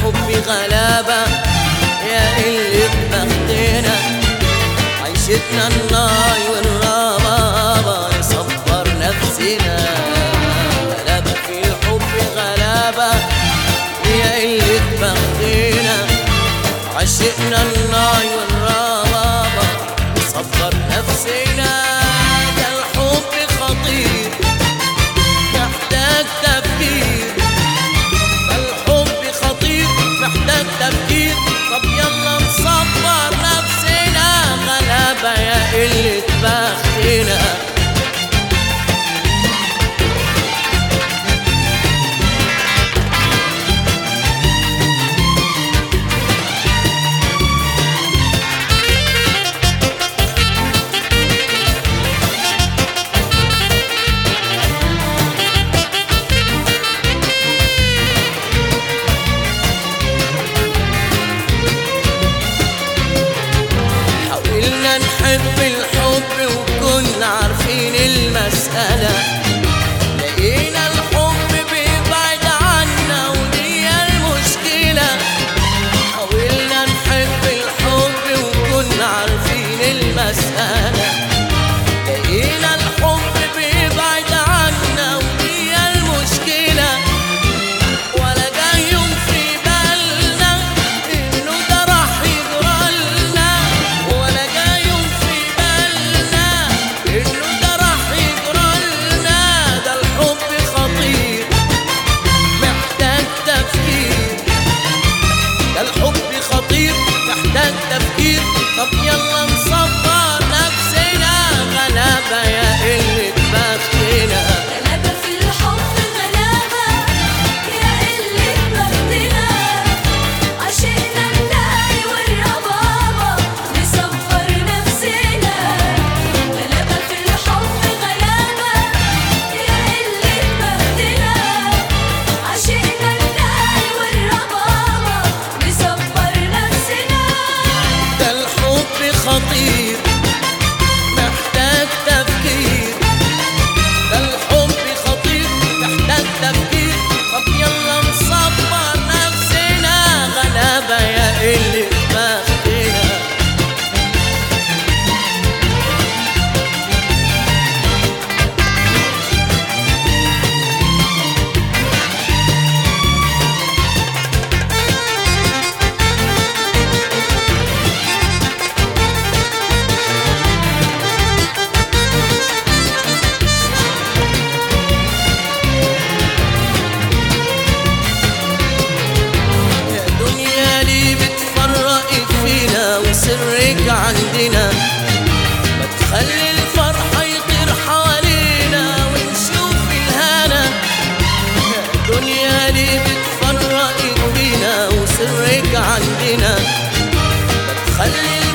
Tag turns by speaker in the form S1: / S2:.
S1: الحب غلابة يا قلة بختنا، عيشتنا النار والربابة نصبر نفسنا. غلابة في الحب غلابة يا قلة بختنا، عيشتنا النار والربابة نصبر نفسنا. ده الحب خطير محتاج تفكير، الحب خطير محتاج تفكير. طب يلا نصبر نفسنا، غلابة يا قلة بختنا. نحب الحب وكنا عارفين المسألة، لقينا الحب بيبعد عنا ودي المشكلة. حاولنا نحب الحب وكنا عارفين المسألة، لقينا الحب بيبعد عنا ودي المشكلة. ولا جاي يوم في بالنا إنه ده راح يجرالنا، ولا جاي يوم في بالنا إنه ده راح يجرالنا. ده الحب خطير محتاج تفكير، ده الحب خطير محتاج تفكير. طب يلا نصبر نفسنا، غلابة يا قلة بختنا.
S2: غلابة في الحب غلابة يا قلة بختنا، عشقنا الناي والربابة نصبر نفسنا. غلابة في الحب غلابة يا قلة بختنا، عشقنا الناي والربابة نصبر نفسنا.
S1: ده الحب خطير محتاج تفكير، ده الحب خطير محتاج تفكير. طب يلا نصبر نفسنا، غلابة يا قلة بختنا. سرك عندنا ما تخلي الفرحة يطير حوالينا ونشوف الهنا. يا دنيا ليه بتفرقك فينا وسرك عندنا ما تخلي